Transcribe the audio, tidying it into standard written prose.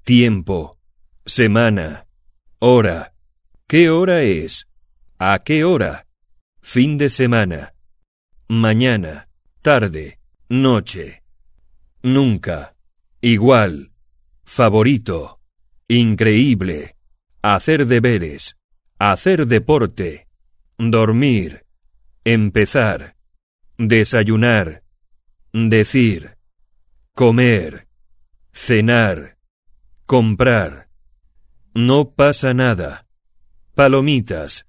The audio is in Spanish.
tiempo, semana, hora. ¿Qué hora es? ¿A qué hora? Fin de semana. Mañana, tarde, noche. Nunca, igual, favorito, increíble, hacer deberes, hacer deporte, dormir, empezar, desayunar, decir, comer, cenar, comprar. No pasa nada. Palomitas,